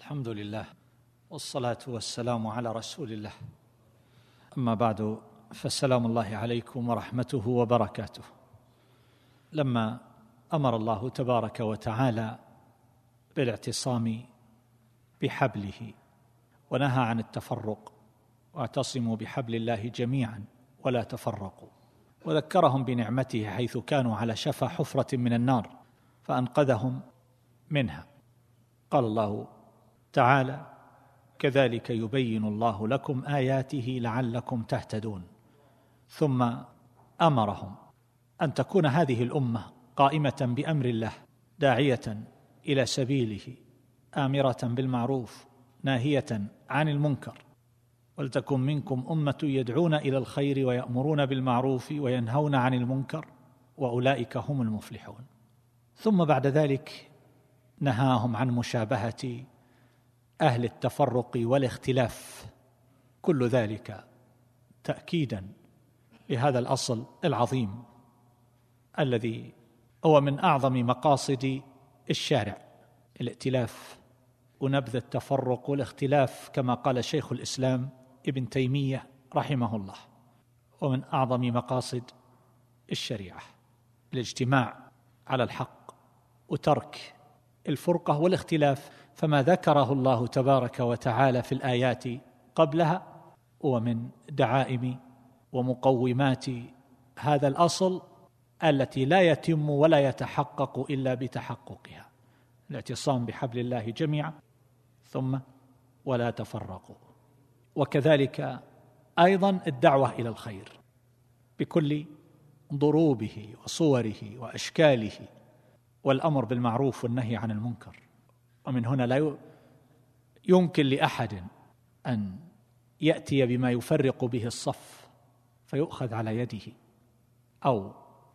الحمد لله والصلاة والسلام على رسول الله، أما بعد، فالسلام الله عليكم ورحمته وبركاته. لما أمر الله تبارك وتعالى بالاعتصام بحبله ونهى عن التفرق، واعتصموا بحبل الله جميعا ولا تفرقوا، وذكرهم بنعمته حيث كانوا على شفا حفرة من النار فأنقذهم منها، قال الله تعالى: كذلك يبين الله لكم آياته لعلكم تهتدون. ثم أمرهم أن تكون هذه الأمة قائمة بأمر الله، داعية إلى سبيله، آمرة بالمعروف ناهية عن المنكر، ولتكن منكم أمة يدعون إلى الخير ويأمرون بالمعروف وينهون عن المنكر وأولئك هم المفلحون. ثم بعد ذلك نهاهم عن مشابهة أهل التفرق والاختلاف، كل ذلك تأكيدا لهذا الأصل العظيم الذي هو من أعظم مقاصد الشارع، الائتلاف ونبذ التفرق والاختلاف، كما قال شيخ الإسلام ابن تيمية رحمه الله، ومن أعظم مقاصد الشريعة الاجتماع على الحق وترك الفرقة والاختلاف. فما ذكره الله تبارك وتعالى في الآيات قبلها ومن دعائم ومقومات هذا الأصل التي لا يتم ولا يتحقق إلا بتحققها، الاعتصام بحبل الله جميعا، ثم ولا تفرقوا. وكذلك أيضا الدعوة إلى الخير بكل ضروبه وصوره وأشكاله، والأمر بالمعروف والنهي عن المنكر. ومن هنا لا يمكن لأحد أن يأتي بما يفرق به الصف فيؤخذ على يده، أو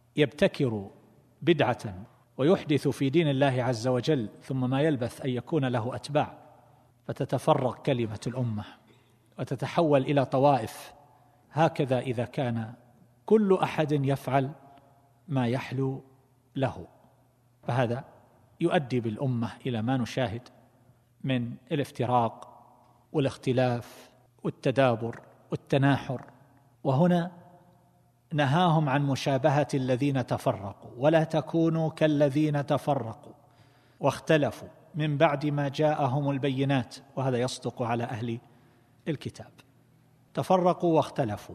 يبتكر بدعة ويحدث في دين الله عز وجل ثم ما يلبث أن يكون له أتباع، فتتفرق كلمة الأمة وتتحول إلى طوائف. هكذا إذا كان كل أحد يفعل ما يحلو له، فهذا يؤدي بالأمة إلى ما نشاهد من الافتراق والاختلاف والتدابر والتناحر. وهنا نهاهم عن مشابهة الذين تفرقوا، ولا تكونوا كالذين تفرقوا واختلفوا من بعد ما جاءهم البينات، وهذا يصدق على أهل الكتاب. تفرقوا واختلفوا.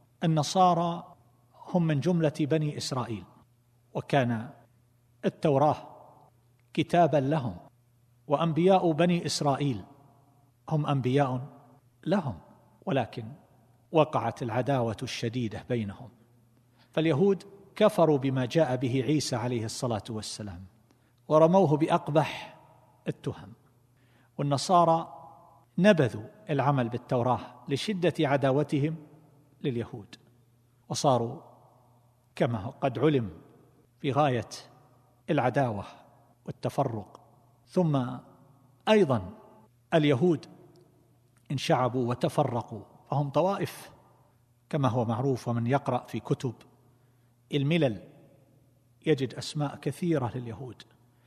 النصارى هم من جملة بني إسرائيل، وكان التوراة كتابا لهم، وأنبياء بني إسرائيل هم أنبياء لهم، ولكن وقعت العداوة الشديدة بينهم، فاليهود كفروا بما جاء به عيسى عليه الصلاة والسلام ورموه بأقبح التهم، والنصارى نبذوا العمل بالتوراة لشدة عداوتهم لليهود، وصاروا كما قد علم في غاية العداوة والتفرق. ثم أيضا اليهود انشعبوا وتفرقوا، فهم طوائف كما هو معروف، ومن يقرأ في كتب الملل يجد أسماء كثيرة لليهود،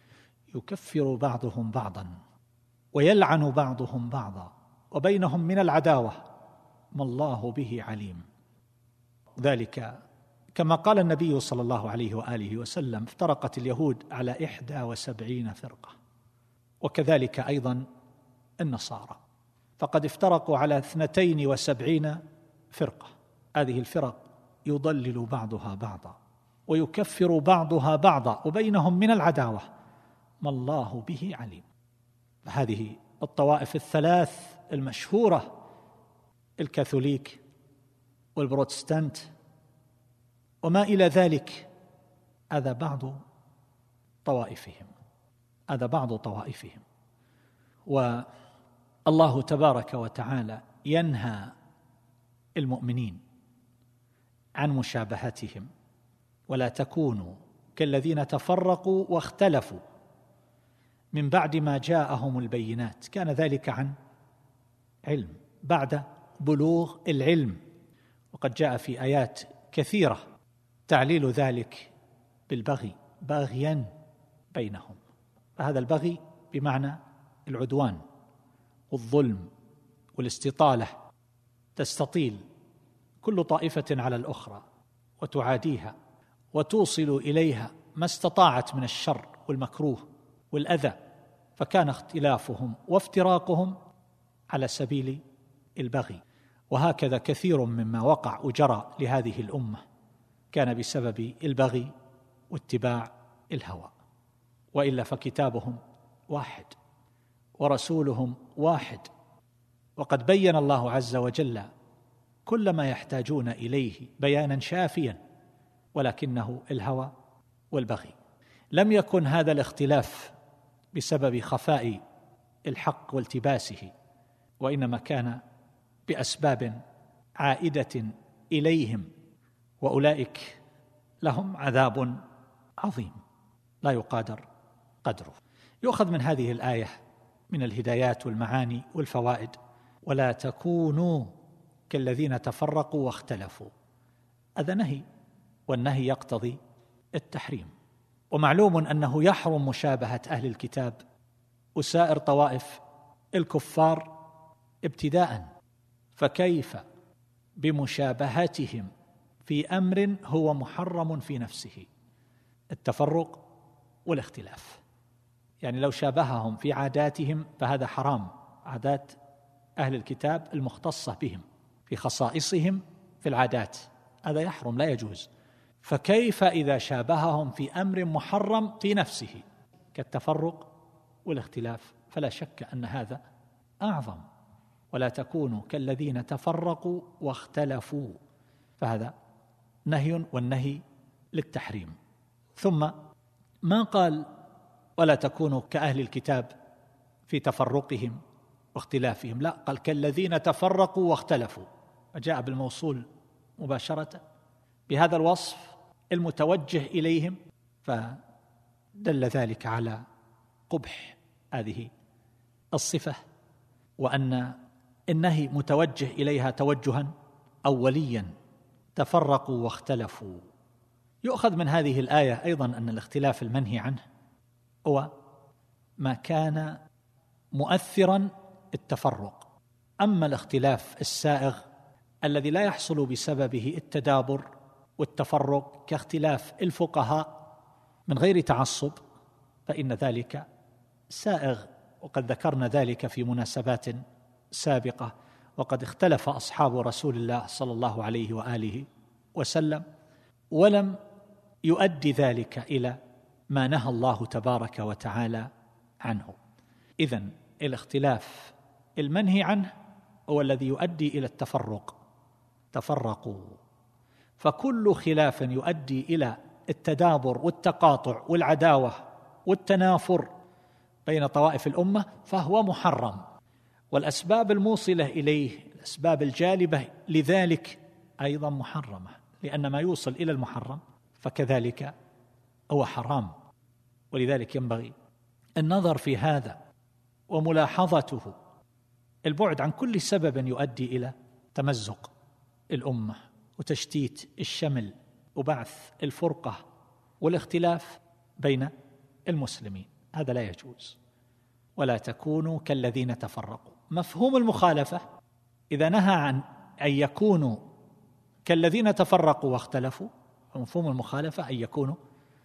يكفر بعضهم بعضا ويلعن بعضهم بعضا، وبينهم من العداوة ما الله به عليم. ذلك كما قال النبي صلى الله عليه وآله وسلم: افترقت اليهود على 71 فرقة، وكذلك أيضا النصارى، فقد افترقوا على 72 فرقة. هذه الفرق يضلل بعضها بعضا ويكفر بعضها بعضا، وبينهم من العداوة ما الله به عليم. هذه الطوائف الثلاث المشهورة، الكاثوليك والبروتستانت وما إلى ذلك، هذا بعض طوائفهم. والله تبارك وتعالى ينهى المؤمنين عن مشابهتهم، ولا تكونوا كالذين تفرقوا واختلفوا من بعد ما جاءهم البينات. كان ذلك عن علم، بعد بلوغ العلم، وقد جاء في آيات كثيرة تعليل ذلك بالبغي، باغيا بينهم. فهذا البغي بمعنى العدوان والظلم والاستطالة، تستطيل كل طائفة على الأخرى وتعاديها وتوصل إليها ما استطاعت من الشر والمكروه والأذى، فكان اختلافهم وافتراقهم على سبيل البغي. وهكذا كثير مما وقع وجرى لهذه الأمة كان بسبب البغي واتباع الهوى، وإلا فكتابهم واحد ورسولهم واحد، وقد بين الله عز وجل كل ما يحتاجون إليه بيانا شافيا، ولكنه الهوى والبغي. لم يكن هذا الاختلاف بسبب خفاء الحق والتباسه، وإنما كان بأسباب عائدة إليهم، وأولئك لهم عذاب عظيم لا يقادر قدره. يؤخذ من هذه الآية من الهدايات والمعاني والفوائد: ولا تكونوا كالذين تفرقوا واختلفوا. هذا نهي، والنهي يقتضي التحريم، ومعلوم أنه يحرم مشابهة أهل الكتاب وسائر طوائف الكفار ابتداءً، فكيف بمشابهتهم في أمر هو محرم في نفسه؟ التفرق والاختلاف. يعني لو شابههم في عاداتهم فهذا حرام، عادات أهل الكتاب المختصة بهم في خصائصهم في العادات، هذا يحرم لا يجوز. فكيف إذا شابههم في أمر محرم في نفسه كالتفرق والاختلاف؟ فلا شك أن هذا أعظم. ولا تكونوا كالذين تفرقوا واختلفوا، فهذا نهي، والنهي للتحريم. ثم ما قال ولا تكونوا كأهل الكتاب في تفرقهم واختلافهم، لا، قال كالذين تفرقوا واختلفوا، وجاء بالموصول مباشرة بهذا الوصف المتوجه إليهم، فدل ذلك على قبح هذه الصفة، وأن النهي متوجه إليها توجها أوليا، تفرقوا واختلفوا. يؤخذ من هذه الآية أيضا أن الاختلاف المنهي عنه هو ما كان مؤثرا التفرق. أما الاختلاف السائغ الذي لا يحصل بسببه التدابر والتفرق كاختلاف الفقهاء من غير تعصب، فإن ذلك سائغ، وقد ذكرنا ذلك في مناسبات سابقة. وقد اختلف أصحاب رسول الله صلى الله عليه وآله وسلم، ولم يؤدي ذلك إلى ما نهى الله تبارك وتعالى عنه. إذن الاختلاف المنهي عنه هو الذي يؤدي إلى التفرق، تفرقوا. فكل خلاف يؤدي إلى التدابر والتقاطع والعداوة والتنافر بين طوائف الأمة فهو محرم، والأسباب الموصلة إليه، الأسباب الجالبة لذلك أيضا محرمة، لأن ما يوصل إلى المحرم فكذلك هو حرام. ولذلك ينبغي النظر في هذا وملاحظته، البعد عن كل سبب يؤدي إلى تمزق الأمة وتشتيت الشمل وبعث الفرقة والاختلاف بين المسلمين، هذا لا يجوز. ولا تكونوا كالذين تفرقوا. مفهوم المخالفة إذا نهى عن أن يكونوا كالذين تفرقوا واختلفوا، مفهوم المخالفة أن يكونوا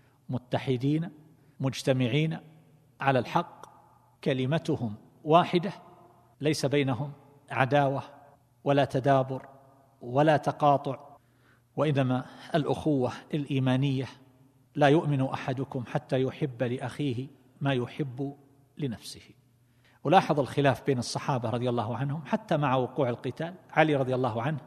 متحدين مجتمعين على الحق، كلمتهم واحدة، ليس بينهم عداوة ولا تدابر ولا تقاطع، وإنما الأخوة الإيمانية. لا يؤمن أحدكم حتى يحب لأخيه ما يحب لنفسه. ولاحظ الخلاف بين الصحابة رضي الله عنهم حتى مع وقوع القتال. علي رضي الله عنه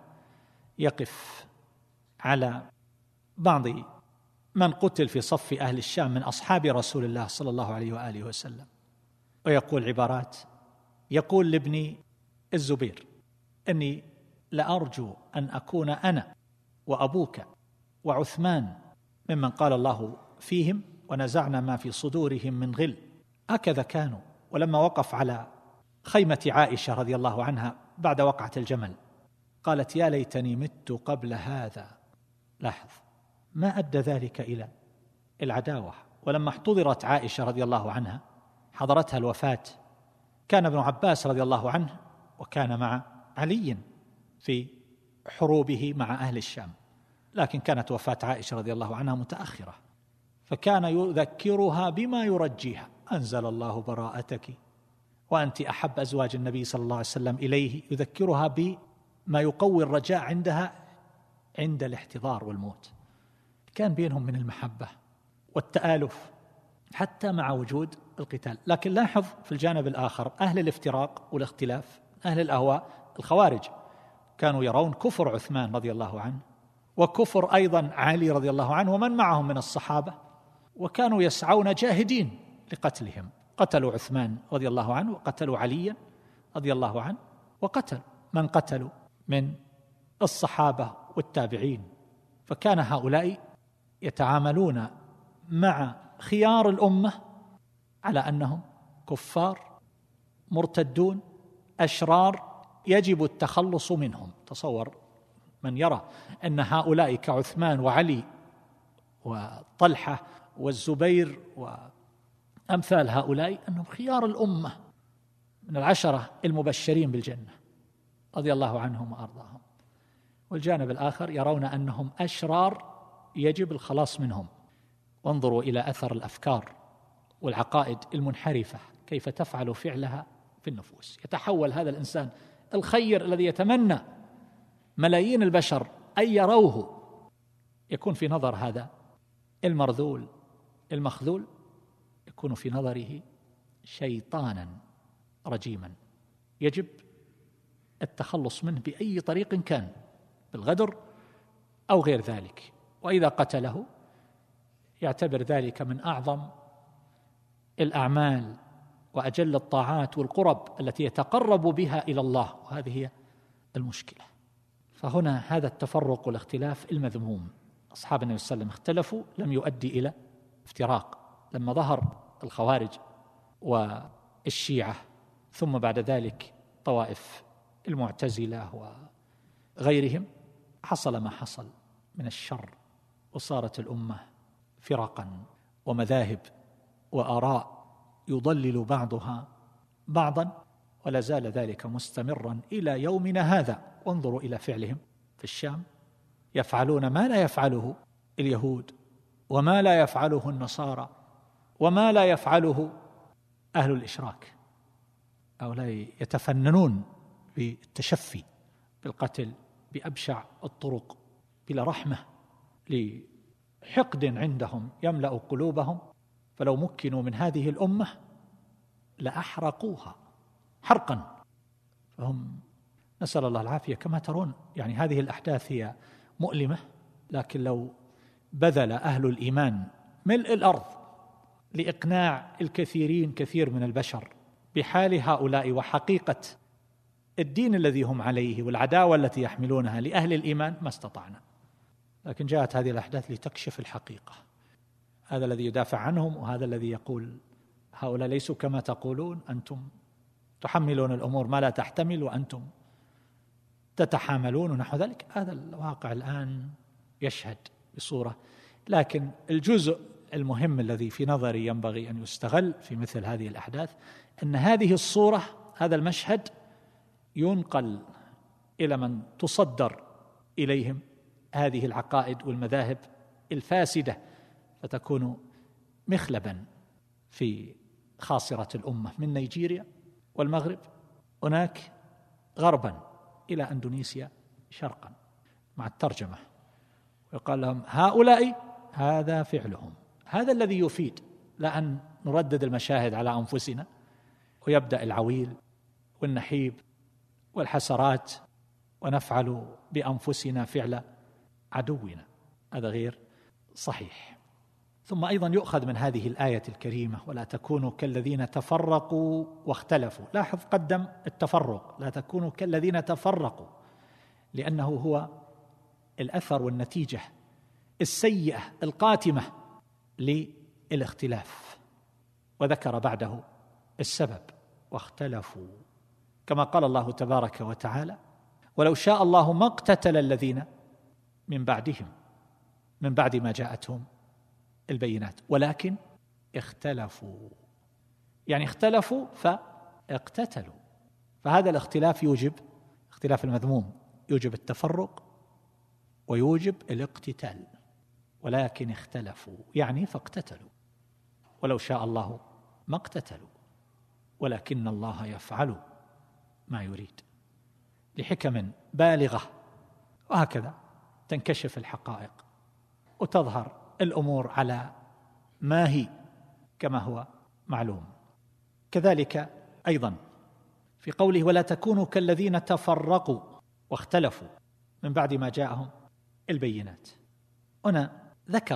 يقف على بعض من قتل في صف أهل الشام من أصحاب رسول الله صلى الله عليه وآله وسلم، ويقول عبارات، يقول لابن الزبير: إني لأرجو أن أكون أنا وأبوك وعثمان ممن قال الله فيهم ونزعنا ما في صدورهم من غل. هكذا كانوا. ولما وقف على خيمة عائشة رضي الله عنها بعد وقعة الجمل قالت: يا ليتني مت قبل هذا. لاحظ، ما أدى ذلك إلى العداوة. ولما احتضرت عائشة رضي الله عنها، حضرتها الوفاة كان ابن عباس رضي الله عنه وكان مع علي في حروبه مع أهل الشام، لكن كانت وفاة عائشة رضي الله عنها متأخرة، فكان يذكرها بما يرجيها: أنزل الله براءتك وأنت أحب أزواج النبي صلى الله عليه وسلم إليه، يذكرها بما يقوي الرجاء عندها عند الاحتضار والموت. كان بينهم من المحبة والتآلف حتى مع وجود القتال. لكن لاحظ في الجانب الآخر أهل الافتراق والاختلاف، أهل الأهواء الخوارج، كانوا يرون كفر عثمان رضي الله عنه وكفر أيضا علي رضي الله عنه ومن معهم من الصحابة، وكانوا يسعون جاهدين لقتلهم. قتلوا عثمان رضي الله عنه وقتلوا عليا رضي الله عنه، وقتل من قتلوا من الصحابة والتابعين. فكان هؤلاء يتعاملون مع خيار الأمة على أنهم كفار مرتدون أشرار يجب التخلص منهم. تصور من يرى أن هؤلاء كعثمان وعلي وطلحة والزبير وأمثال هؤلاء أنهم خيار الأمة من العشرة المبشرين بالجنة رضي الله عنهم وأرضاهم، والجانب الآخر يرون أنهم أشرار يجب الخلاص منهم. وانظروا إلى أثر الأفكار والعقائد المنحرفة كيف تفعل فعلها في النفوس. يتحول هذا الإنسان الخير الذي يتمنى ملايين البشر أن يروه، يكون في نظر هذا المرذول المخذول يكون في نظره شيطانا رجيما يجب التخلص منه بأي طريق كان، بالغدر أو غير ذلك. وإذا قتله يعتبر ذلك من أعظم الأعمال وأجل الطاعات والقرب التي يتقرب بها إلى الله، وهذه هي المشكلة. فهنا هذا التفرق والاختلاف المذموم. أصحاب النبي صلى الله عليه وسلم اختلفوا لم يؤدي إلى افتراق. لما ظهر الخوارج والشيعة ثم بعد ذلك طوائف المعتزلة وغيرهم، حصل ما حصل من الشر، وصارت الأمة فرقا ومذاهب وآراء يضلل بعضها بعضا، ولا زال ذلك مستمرا إلى يومنا هذا. وانظروا إلى فعلهم في الشام، يفعلون ما لا يفعله اليهود وما لا يفعله النصارى وما لا يفعله أهل الإشراك. هؤلاء يتفننون بالتشفي بالقتل بأبشع الطرق بلا رحمة لحقد عندهم يملأ قلوبهم، فلو مكنوا من هذه الأمة لأحرقوها حرقا. فهم نسأل الله العافية. كما ترون يعني هذه الأحداث هي مؤلمة، لكن لو بذل أهل الإيمان ملء الأرض لإقناع الكثيرين كثير من البشر بحال هؤلاء وحقيقة الدين الذي هم عليه والعداوة التي يحملونها لأهل الإيمان ما استطعنا. لكن جاءت هذه الأحداث لتكشف الحقيقة. هذا الذي يدافع عنهم وهذا الذي يقول هؤلاء ليسوا كما تقولون، أنتم تحملون الأمور ما لا تحتمل وأنتم تتحاملون ونحو ذلك. هذا الواقع الآن يشهد بصورة. لكن الجزء المهم الذي في نظري ينبغي أن يستغل في مثل هذه الأحداث أن هذه الصورة، هذا المشهد ينقل إلى من تصدر إليهم هذه العقائد والمذاهب الفاسدة، فتكون مخلبا في خاصرة الأمة من نيجيريا والمغرب هناك غربا إلى أندونيسيا شرقا، مع الترجمة، ويقال لهم هؤلاء هذا فعلهم. هذا الذي يفيد، لا أن نردد المشاهد على أنفسنا ويبدأ العويل والنحيب والحسرات ونفعل بأنفسنا فعل عدونا. هذا غير صحيح. ثم أيضا يؤخذ من هذه الآية الكريمة ولا تكونوا كالذين تفرقوا واختلفوا. لاحظ قدم التفرق، لا تكونوا كالذين تفرقوا، لأنه هو الأثر والنتيجة السيئة القاتمة للاختلاف، وذكر بعده السبب واختلفوا، كما قال الله تبارك وتعالى ولو شاء الله ما اقتتل الذين من بعدهم من بعد ما جاءتهم البينات ولكن اختلفوا. يعني اختلفوا اقتتلوا. فهذا الاختلاف يوجب، اختلاف المذموم يوجب التفرق ويوجب الاقتتال، ولكن اختلفوا يعني فاقتتلوا، ولو شاء الله ما اقتتلوا، ولكن الله يفعل ما يريد لحكم بالغة. وهكذا تنكشف الحقائق وتظهر الأمور على ما هي كما هو معلوم. كذلك أيضا في قوله ولا تكونوا كالذين تفرقوا واختلفوا من بعد ما جاءهم البينات، هنا ذكر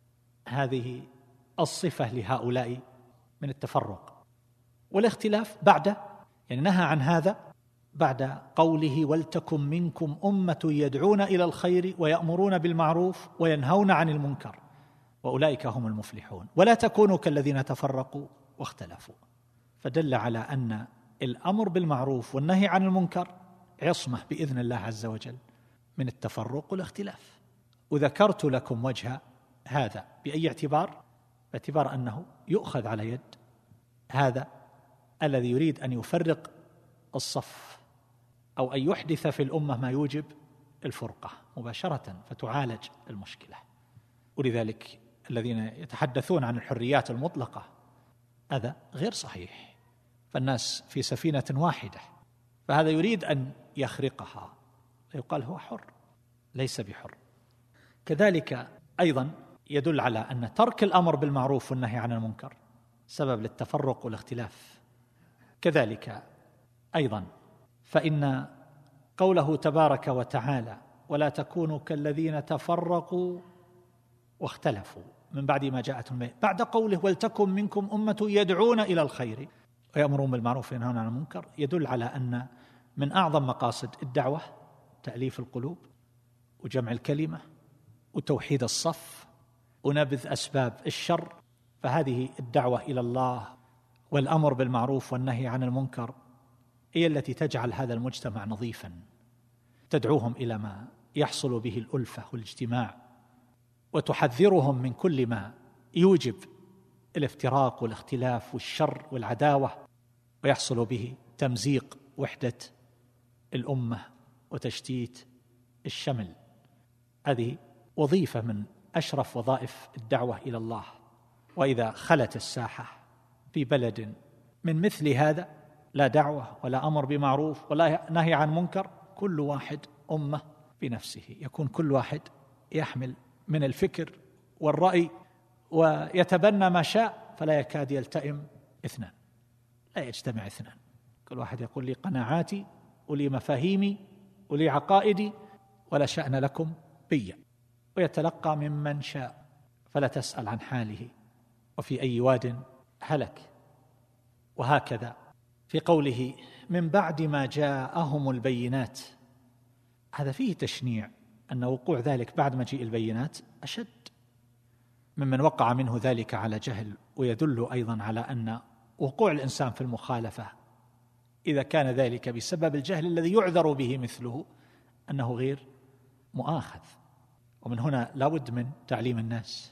هذه الصفة لهؤلاء من التفرق والاختلاف بعد، يعني نهى عن هذا بعد قوله ولتكن منكم أمة يدعون إلى الخير ويأمرون بالمعروف وينهون عن المنكر وأولئك هم المفلحون، ولا تكونوا كالذين تفرقوا واختلفوا. فدل على أن الأمر بالمعروف والنهي عن المنكر عصمة بإذن الله عز وجل من التفرق والاختلاف. وذكرت لكم وجه هذا بأي اعتبار؟ باعتبار أنه يؤخذ على يد هذا الذي يريد أن يفرق الصف أو أن يحدث في الأمة ما يوجب الفرقة مباشرة فتعالج المشكلة. ولذلك الذين يتحدثون عن الحريات المطلقة هذا غير صحيح، فالناس في سفينة واحدة، فهذا يريد أن يخرقها يقال هو حر، ليس بحر. كذلك أيضا يدل على أن ترك الأمر بالمعروف والنهي عن المنكر سبب للتفرق والاختلاف. كذلك أيضا فإن قوله تبارك وتعالى ولا تكونوا كالذين تفرقوا واختلفوا من بعد ما جاءتهم البينات، بعد قوله ولتكن منكم أمة يدعون إلى الخير ويأمرون بالمعروف وينهون عن المنكر، يدل على أن من أعظم مقاصد الدعوة تأليف القلوب وجمع الكلمة وتوحيد الصف ونبذ أسباب الشر. فهذه الدعوة إلى الله والأمر بالمعروف والنهي عن المنكر هي التي تجعل هذا المجتمع نظيفا، تدعوهم إلى ما يحصل به الألفة والاجتماع، وتحذرهم من كل ما يوجب الافتراق والاختلاف والشر والعداوة ويحصل به تمزيق وحدة الأمة وتشتيت الشمل. هذه وظيفة من أشرف وظائف الدعوة إلى الله. وإذا خلت الساحة في بلد من مثل هذا، لا دعوة ولا أمر بمعروف ولا نهي عن منكر، كل واحد أمة بنفسه، يكون كل واحد يحمل من الفكر والرأي ويتبنى ما شاء، فلا يكاد يلتئم اثنان، لا يجتمع اثنان. كل واحد يقول لي قناعاتي ولي مفاهيمي ولي عقائدي ولا شأن لكم بي، ويتلقى ممن شاء فلا تسأل عن حاله وفي أي واد هلك. وهكذا في قوله من بعد ما جاءهم البينات، هذا فيه تشنيع أن وقوع ذلك بعد مجيء البينات أشد ممن وقع منه ذلك على جهل. ويدل أيضا على أن وقوع الإنسان في المخالفة إذا كان ذلك بسبب الجهل الذي يعذر به مثله أنه غير مؤاخذ. ومن هنا لا بد من تعليم الناس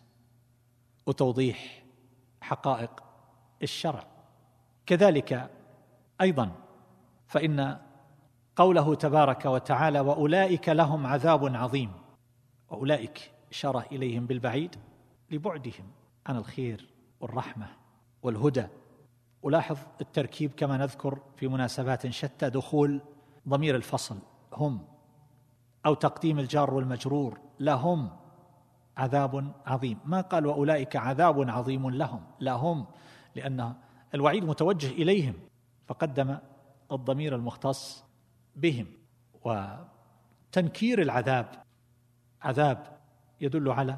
وتوضيح حقائق الشرع. كذلك أيضا فإن قوله تبارك وتعالى وأولئك لهم عذاب عظيم، وأولئك إشارة إليهم بالبعيد لبعدهم عن الخير والرحمة والهدى. ولاحظ التركيب كما نذكر في مناسبات شتى، دخول ضمير الفصل هم أو تقديم الجار والمجرور لهم عذاب عظيم، ما قال وأولئك عذاب عظيم لهم، لأن الوعيد متوجه إليهم فقدم الضمير المختص بهم. وتنكير العذاب عذاب يدل على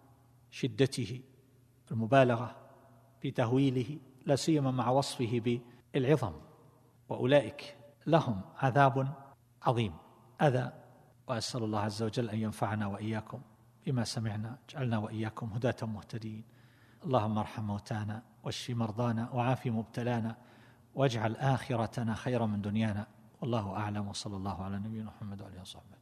شدته، المبالغة في تهويله، لا سيما مع وصفه بالعظم. وأولئك لهم عذاب عظيم. هذا وأسأل الله عز وجل أن ينفعنا وإياكم بما سمعنا، اجعلنا وإياكم هداة مهتدين. اللهم ارحم موتانا واشف مرضانا وعاف مبتلانا واجعل آخرتنا خيرا من دنيانا. والله أعلم، وصلى الله على نبينا محمد وآله وصحبه.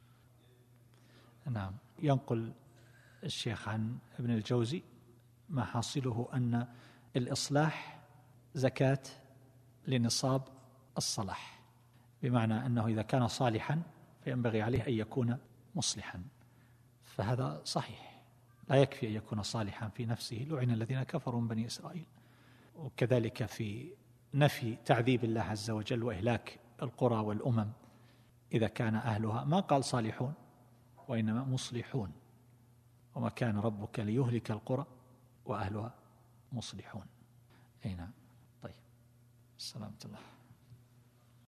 نعم، ينقل الشيخ عن ابن الجوزي ما حاصله أن الإصلاح زكاة لنصاب الصلاح، بمعنى أنه إذا كان صالحا فينبغي عليه أن يكون مصلحا، فهذا صحيح، لا يكفي أن يكون صالحا في نفسه، لعن الذين كفروا من بني إسرائيل. وكذلك في نفي تعذيب الله عز وجل وإهلاك القرى والأمم إذا كان أهلها، ما قال صالحون وإنما مصلحون، وما كان ربك ليهلك القرى وأهلها مصلحون. أي نعم. طيب، سلامة الله.